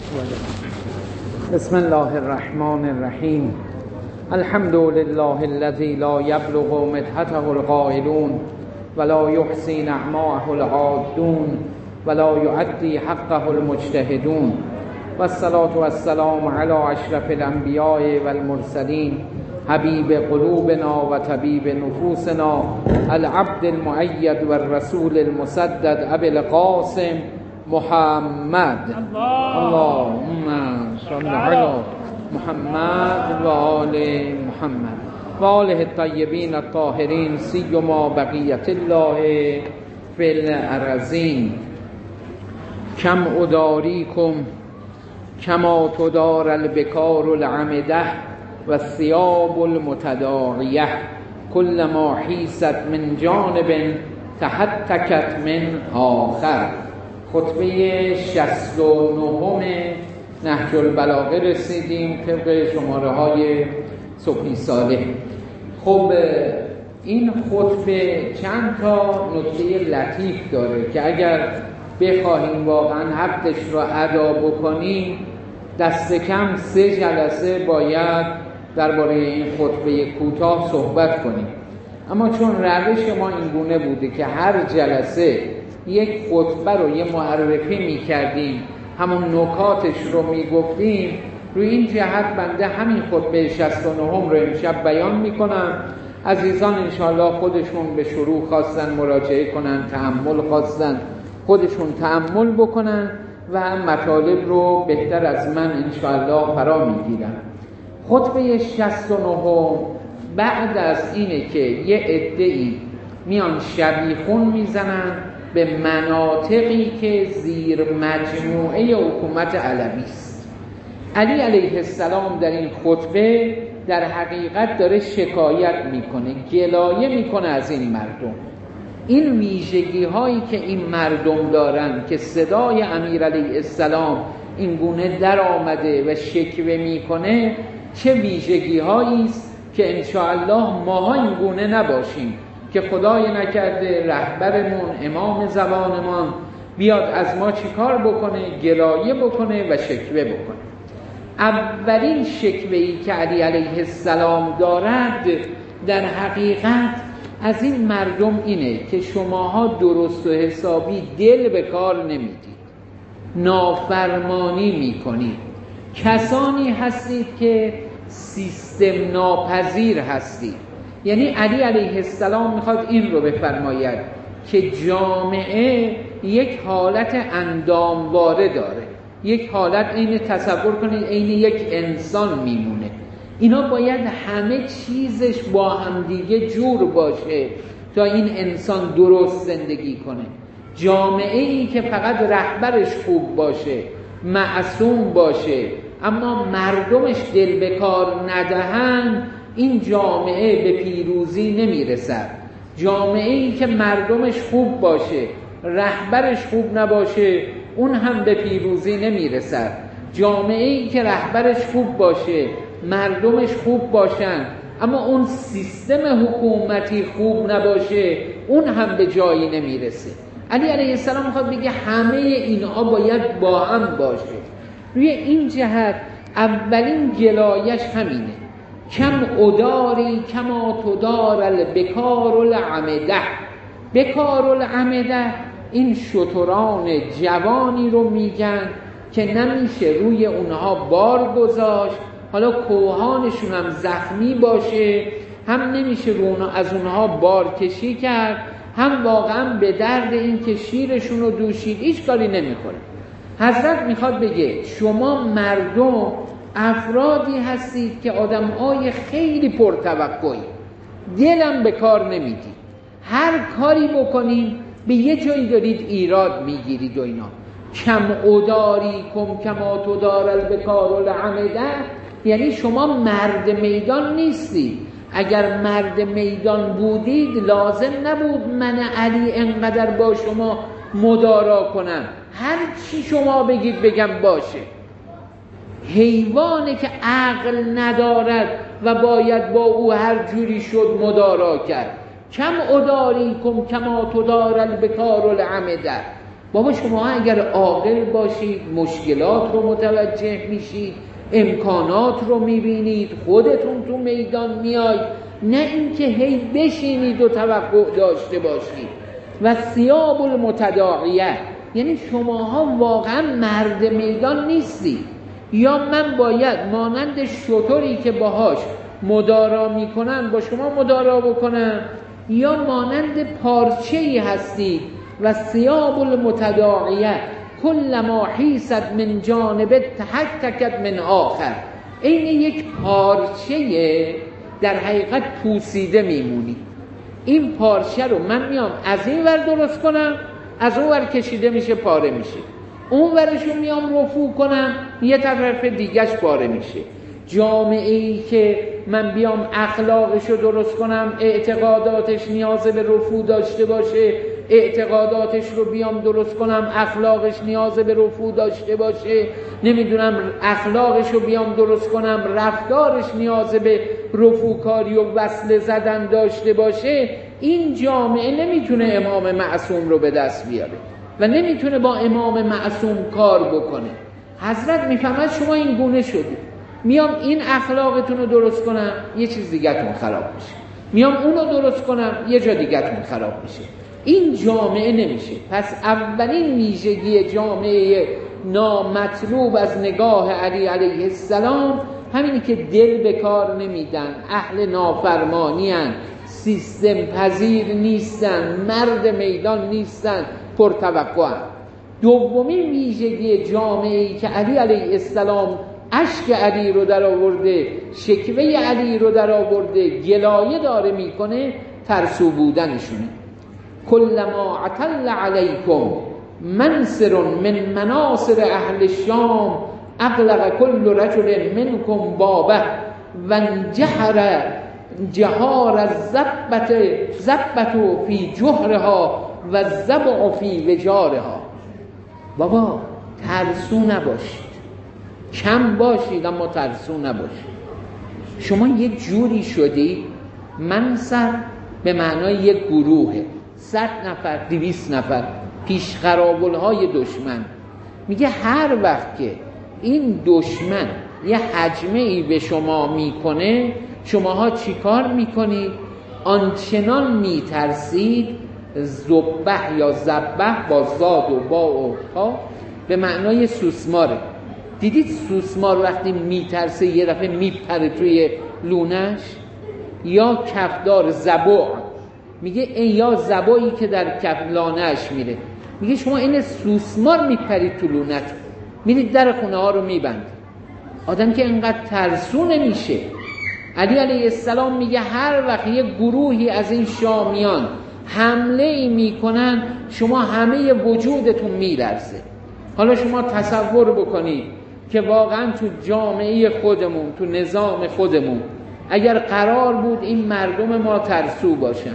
بسم الله الرحمن الرحیم. الحمد لله الذي لا يبلغ مدحته القائلون ولا يحصي نعماءه العادون ولا يؤدي حقه المجتهدون والصلاة والسلام على اشرف الانبیاء والمرسلین حبیب قلوبنا و طبیب نفوسنا العبد المؤید والرسول المسدد ابی القاسم محمد اللهم صل علی محمد و آل محمد و آله الطیبین الطاهرین سیما بقیت الله فی الارضین. کم اداریکم کما تدار البکار العمده و الثیاب المتداعیه کلما حیست من جانب تحتکت من آخر. خطبه 69 نهج البلاغه رسیدیم طبق شماره های صبحی صالح. خب این خطبه چند تا نکته لطیف داره که اگر بخواهیم واقعا حقش رو ادا بکنیم دست کم 3 جلسه باید درباره این خطبه کوتاه صحبت کنیم. اما چون روش ما این گونه بوده که هر جلسه یک خطبه رو یه معرفی می‌کردیم، همون نکاتش رو می‌گفتیم، روی این جهت بنده همین خطبه 69 رو امشب بیان می‌کنم. عزیزان انشاءالله خودشون به شروع خواستن مراجعه کنن، تأمل خواستن خودشون تأمل بکنن و مطالب رو بهتر از من انشاءالله فرا می‌گیرن. خطبه 69 بعد از اینه که یه عده‌ای میان شبیخون میزنن به مناطقی که زیر مجموعه حکومت علوی است. علی علیه السلام در این خطبه در حقیقت داره شکایت میکنه، گلایه میکنه از این مردم. این ویژگی هایی که این مردم دارن که صدای امیر علیه السلام این گونه در آمده و شکوه میکنه چه ویژگی هایی است که انشاءالله ماها این گونه نباشیم که خدای نکرده رهبرمون امام زمانمان بیاد از ما چیکار بکنه، گلایه بکنه و شکوه بکنه. اولین شکوه‌ای که علی علیه السلام دارد در حقیقت از این مردم اینه که شماها درست و حسابی دل به کار نمیدید، نافرمانی میکنید، کسانی هستید که سیستم ناپذیر هستید. یعنی علی علیه السلام میخواد این رو بفرماید که جامعه یک حالت اندامواره داره، یک حالت این تصور کنید این یک انسان میمونه. اینا باید همه چیزش با همدیگه جور باشه تا این انسان درست زندگی کنه. جامعه ای که فقط رهبرش خوب باشه، معصوم باشه، اما مردمش دل به کار ندهن، این جامعه به پیروزی نمیرسد. جامعه ای که مردمش خوب باشه، رهبرش خوب نباشه، اون هم به پیروزی نمیرسد. جامعه ای که رهبرش خوب باشه، مردمش خوب باشن، اما اون سیستم حکومتی خوب نباشه، اون هم به جایی نمیرسه. علی علیه السلام میخواد بگه همه اینها باید با هم باشه. روی این جهت اولین گلایش همینه. کم اداری کما تدار البکار العمده. بکار العمده این شتران جوانی رو میگن که نمیشه روی اونها بار گذاشت، حالا کوهانشون هم زخمی باشه، هم نمیشه از اونها بار کشی کرد، هم واقعا به درد این که شیرشون رو دوشید هیچ کاری نمیخوره. حضرت میخواد بگه شما مردم افرادی هستید که آدم‌های خیلی پرتوقعی، دلم به کار نمیدید، هر کاری بکنین به یه جایی دارید ایراد میگیرید و اینا. کم اداری کم کما تدار البکار العمده، یعنی شما مرد میدان نیستید. اگر مرد میدان بودید لازم نبود من علی انقدر با شما مدارا کنم، هر چی شما بگید بگم باشه. حیوانی که عقل ندارد و باید با او هر جوری شد مدارا کرد. کم اداری کم کما تدار البکار العمده. بابا شما اگر عاقل باشید مشکلات رو متوجه میشید، امکانات رو میبینید، خودتون تو میدان میاید، نه اینکه هی بشینید و توقع داشته باشید. و ثیاب المتداعیه، یعنی شماها واقعا مرد میدان نیستید. یا من باید مانند شتری که باهاش مدارا میکنن با شما مدارا بکنم، یا مانند پارچه‌ای هستید. و ثیاب المتداعیه کلما حیست من جانب تحککت من آخر، این یک پارچه در حقیقت پوسیده میمونی. این پارچه رو من میام از این ور درست کنم، از اون ور کشیده میشه پاره میشه، اون ورشو میام رفو کنم یه طرف دیگهش پاره میشه. جامعه ای که من بیام اخلاقشو درست کنم، اعتقاداتش نیاز به رفو داشته باشه، اعتقاداتش رو بیام درست کنم اخلاقش نیاز به رفو داشته باشه، نمیدونم اخلاقش رو بیام درست کنم رفتارش نیاز به رفوکاری و وصل زدن داشته باشه، این جامعه نمیتونه امام معصوم رو به دست بیاره و نمیتونه با امام معصوم کار بکنه. حضرت میفهمد شما این گونه شدید، میام این اخلاقتون رو درست کنم یه چیز دیگه‌تون خراب میشه، میام اون رو درست کنم یه جا دیگه‌تون خراب میشه. این جامعه نمیشه. پس اولین ویژگی جامعه نامطلوب از نگاه علی علیه السلام همینی که دل به کار نمیدن، اهل نافرمانی هن، سیستم پذیر نیستن، مرد میدان نیستن، پرتوقع هن. دومین ویژگی جامعه‌ای که علی علیه السلام اشک علی رو در آورده، شکوه علی رو در آورده، گلایه داره میکنه، ترسو بودنشونه. کلما عتل علیکم منصر من مناصر اهل الشام اغلق کل رجل منکم بابه و انجحر جهار الزبت فی جهرها و الزبع فی وجارها. بابا ترسو نباشید، کم باشید اما ترسو نباشید. شما یک جوری شدی، منصر به معنای یک گروهه، 100 نفر 200 نفر پیش قرابل‌های دشمن. میگه هر وقت که این دشمن یه هجمه‌ای به شما میکنه، شماها چی کار میکنید؟ آنچنان میترسید، زبح یا زبح با زاد و با و تا به معنای سوسماره. دیدید سوسمار وقتی میترسه یه دفعه میپره توی لونش؟ یا کفدار زبع، میگه این یا زبایی که در کف لانه‌اش میره، میگه شما این سوسمار میپرید تو لونت، میرید در خونه ها رو میبند. آدم که اینقدر ترسو نمیشه. علی علیه السلام میگه هر وقت یه گروهی از این شامیان حمله ای میکنن، شما همه وجودتون میلرزه. حالا شما تصور بکنید که واقعا تو جامعه خودمون، تو نظام خودمون اگر قرار بود این مردم ما ترسو باشن،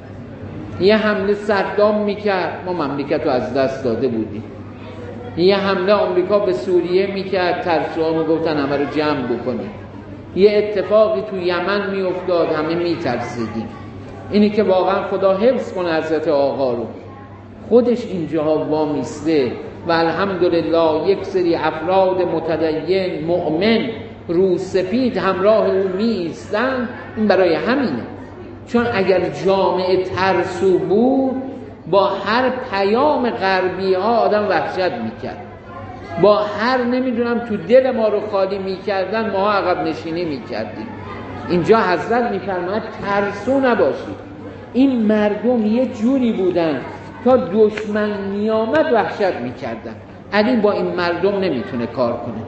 یه حمله صدام میکرد، ما مملکت رو از دست داده بودیم. یه حمله آمریکا به سوریه میکرد، ترسوها میگفتن همه رو جمع بکنیم. یه اتفاقی تو یمن میافتاد، همه میترسیدیم. اینی که واقعا خدا حفظ کنه حضرت آقا رو، خودش اینجاها وامیسته و الحمدلله یک سری افراد متدین مؤمن روسپید همراه او می ایستن. این برای همینه، چون اگر جامعه ترسو بود با هر پیام غربی ها آدم وحشت میکرد، با هر نمیدونم تو دل ما رو خالی میکردن ما عقب نشینی میکردیم. اینجا حضرت میفرماید ترسو نباشید. این مردم یه جوری بودن تا دشمن میامد وحشت میکردن. علی با این مردم نمیتونه کار کنه.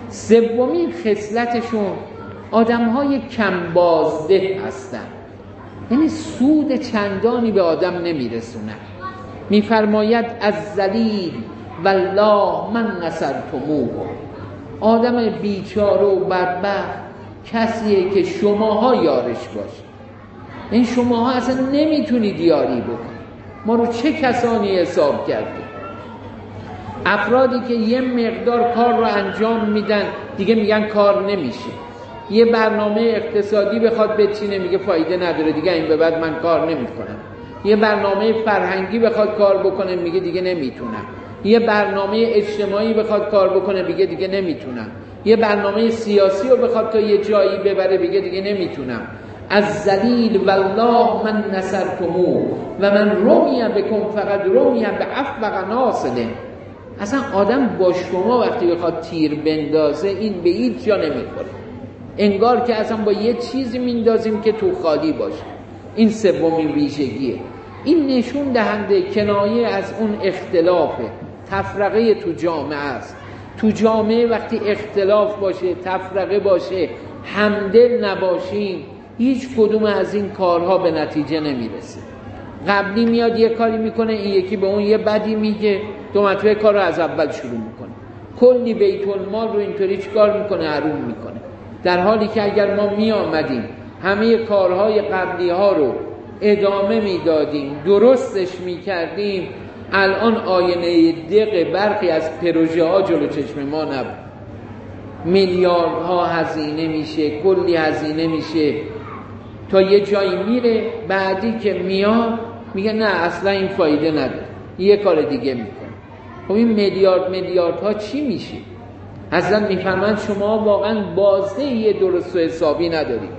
سومین خصلتشون آدمهای کم بازده هستن، یعنی سود چندانی به آدم نمیرسونه. میفرماید از ذلیل والله من نصرتموه، آدم بیچاره و بدبخت کسیه که شماها یارش باشید. این شماها اصلا نمیتونید یاری بکنید. ما رو چه کسانی حساب کردیم؟ افرادی که یه مقدار کار رو انجام میدن دیگه میگن کار نمیشه. یه برنامه اقتصادی بخواد بچینه میگه فایده نداره دیگه، این به بعد من کار نمیکنم. یه برنامه فرهنگی بخواد کار بکنه میگه دیگه نمیتونم، یه برنامه اجتماعی بخواد کار بکنه بگه دیگه نمیتونم، یه برنامه سیاسی رو بخواد تا یه جایی ببره بگه دیگه نمیتونم. از ذلیل والله من نصرتمو و من رمی بکم فقط رمی به افوق ناصله. اصلا آدم با شما وقتی بخواد تیر بندازه این به هیچ جا نمیخوره، انگار که اصلا با یه چیزی میندازیم که تو خالی باشه. این سومین ویژگیه. این نشون دهنده کنایه از اون اختلافه، تفرقه تو جامعه است. تو جامعه وقتی اختلاف باشه، تفرقه باشه، همدل نباشیم، هیچ کدوم از این کارها به نتیجه نمیرسه. قبلی میاد یه کاری میکنه، این یکی به اون یه بدی میگه، دو مرتبه کار رو از اول شروع میکنه، کلی بیت المال رو اینطوری چیکار میکنه؟ حروم میکنه. در حالی که اگر ما میآمدیم همه کارهای قبلی ها رو ادامه میدادیم، درستش میکردیم، الان آینه دق برخی از پروژه ها جلو چشم ما نبود. میلیاردها هزینه میشه، کلی هزینه میشه، تا یه جایی میره، بعدی که میاد میگه نه اصلا این فایده نداره، یه کار دیگه میکنه. خب این میلیاردها چی میشه؟ حضرت میفرمایند شما واقعا بازده یه درست و حسابی ندارید.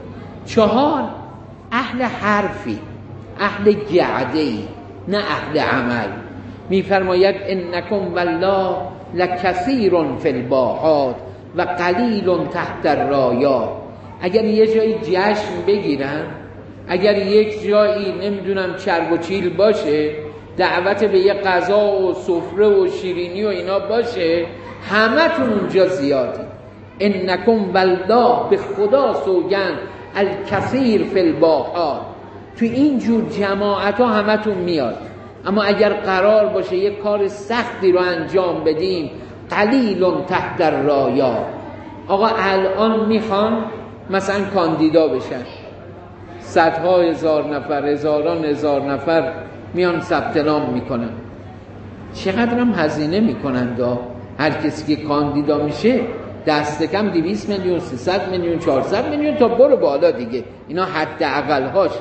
4 اهل حرفی، اهل جعده‌ای، نه اهل عمل. میفرماید انکم والله لکثیر فی الباحات و قلیل تحت الرایات. اگر یه جایی جشن بگیرن، اگر یک جایی نمیدونم چرب و چیل باشه، دعوت به یه غذا و سفره و شیرینی و اینا باشه، همتون اونجا زیادی. انکم والله، به خدا سوگند، الکثیر فی الباحات، تو این جور جماعت ها همتون میاد. اما اگر قرار باشه یه کار سختی رو انجام بدیم، قلیل تحت الرایات. آقا الان میخوان مثلا کاندیدا بشن، صدها هزار نفر، هزاران هزار نفر میان ثبت نام میکنن. چقدر هم هزینه میکنن هر کسی که کاندیدا میشه دست کم 200 میلیون، 300 میلیون، 400 میلیون تا برو بالا دیگه. اینا حد اقلهاش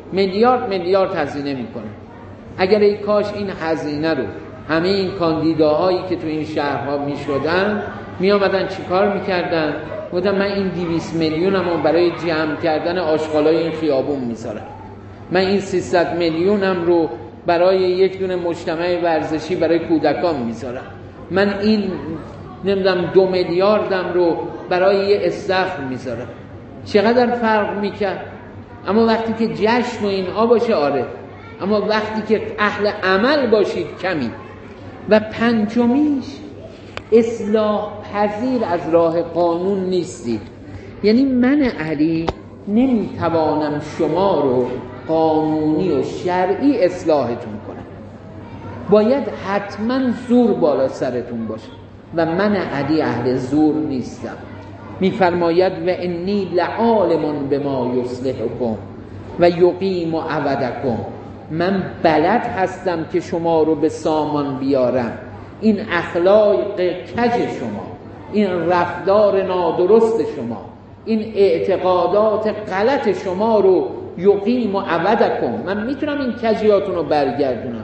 میلیارد هزینه میکنن. اگر ای کاش این هزینه رو همه این کاندیداهایی که تو این شهرها میشدن میامدن چی کار میکردن؟ بودم من این 200 میلیونم برای جمع کردن آشغالای این خیابون میذارم، من این 300 میلیونم رو برای یک دونه مجتمع ورزشی برای کودکان میذارم، من این نمیدونم 2 میلیاردم رو برای یه استخر میذارم. چقدر فرق میکرد؟ اما وقتی که جشن و اینها باشه آره، اما وقتی که اهل عمل باشید کمی. و پنجمیش اصلاح پذیر از راه قانون نیستید. یعنی من علی نمیتوانم شما رو قانونی و شرعی اصلاحتون کنم، باید حتما زور بالا سرتون باشه و من علی اهل زور نیستم. میفرماید و انی لعالم بما یصلحکم و یقیم عودکم، من بلد هستم که شما رو به سامان بیارم. این اخلاق کج شما، این رفتار نادرست شما، این اعتقادات غلط شما رو یقیم عودکم، من میتونم این کجیاتون رو برگردونم.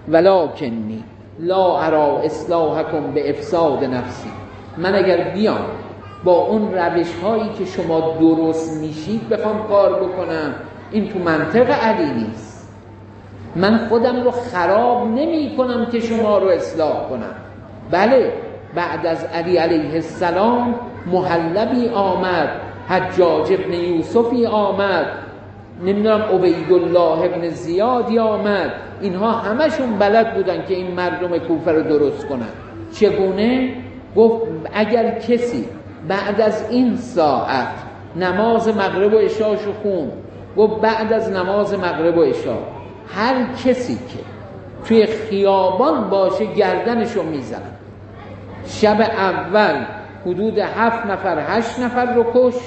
ولکنی لا ارا اصلاحکم به افساد نفسی، من اگر بیام با اون روش هایی که شما درست میشید بخوام کار بکنم، این تو منطق علی نیست. من خودم رو خراب نمی کنم که شما رو اصلاح کنم. بله بعد از علی علیه السلام محلبی آمد، حجاج ابن یوسفی آمد، نمیدونم عبیدالله ابن زیادی آمد، اینها همشون بلد بودن که این مردم کوفه رو درست کنن. چگونه؟ گفت اگر کسی بعد از این ساعت نماز مغرب و عشاشو خوند، گفت بعد از نماز مغرب و عشا هر کسی که توی خیابان باشه گردنشو میزنن. شب اول حدود 7 نفر 8 نفر رو کشت،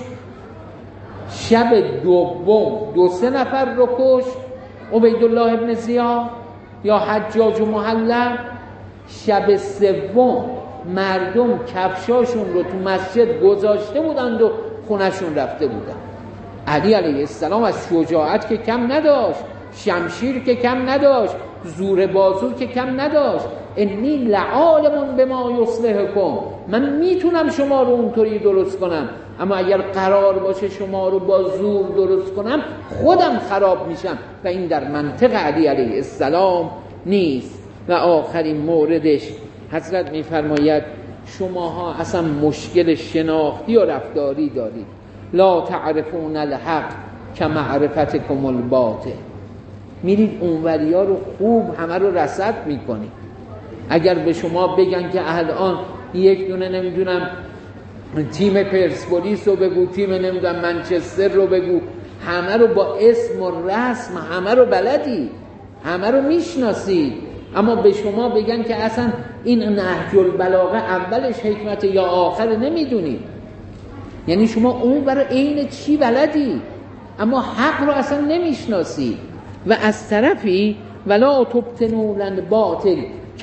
شب دوم 2-3 نفر رو کشت، عبیدالله ابن زیاد یا حجاج و محلب. شب سوم مردم کفشاشون رو تو مسجد گذاشته بودند و خونشون رفته بودند. علی علیه السلام از شجاعت که کم نداشت، شمشیر که کم نداشت، زور بازو که کم نداشت. انی لعالم بما یصلحکم، من میتونم شما رو اونطوری درست کنم، اما اگر قرار باشه شما رو با زور درست کنم خودم خراب میشم و این در منطق علی علیه السلام نیست. و آخرین موردش حضرت میفرماید شماها اصلا مشکل شناختی و رفتاری دارید. لا تعرفون الحق کمعرفتکم الباطل، میرید اونوریا رو خوب همه رو رصد میکنید. اگر به شما بگن که الان یک دونه نمیدونم تیم پرسپولیس رو بگو، تیم نمیدونم منچستر رو بگو، همه رو با اسم و رسم همه رو بلدی، همه رو میشناسید، اما به شما بگن که اصلا این نهج البلاغه اولش حکمت یا آخر نمیدونید، یعنی شما اون برای عین چی بلدی اما حق رو اصلا نمیشناسید. و از طرفی ولا تبطنون الباطل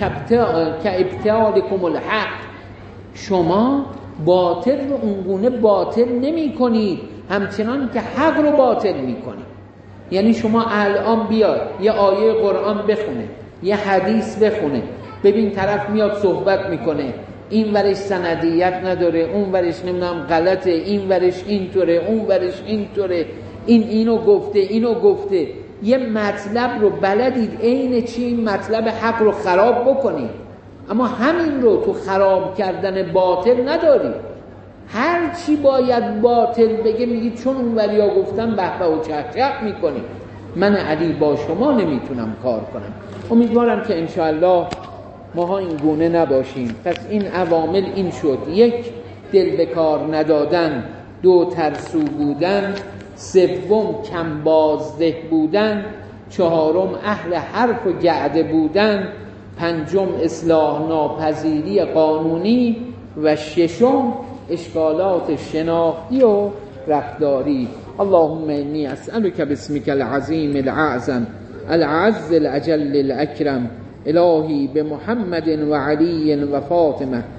کابطالکم الحق، شما باطل رو اونگونه باطل نمی کنید همچنان که حق رو باطل می کنید. یعنی شما الان بیاد یه آیه قرآن بخونه، یه حدیث بخونه، ببین طرف میاد صحبت میکنه، این ورش سندیت نداره، اون ورش نمیدونم غلطه، این ورش اینطوره، اون ورش اینطوره، این اینو گفته، اینو گفته، یه مطلب رو بلدید عین چی این مطلب حق رو خراب بکنید، اما همین رو تو خراب کردن باطل ندارید. هر چی باید باطل بگه میگید چون اون وریا گفتن به و چهچه میکنید، من علی با شما نمیتونم کار کنم. امیدوارم که انشاءالله ماها این گونه نباشیم. پس این عوامل این شد: یک، دل به کار ندادن، دو، ترسو بودن، سوم، کم بازده بودن، چهارم، اهل حرف و جعده بودن، پنجم، اصلاح ناپذیری قانونی و ششم، اشکالات شناختی و رفتاری. اللهم انی اسألک باسمک العظیم الاعظم العز الاجل الاکرم الهی بمحمد و علی و فاطمه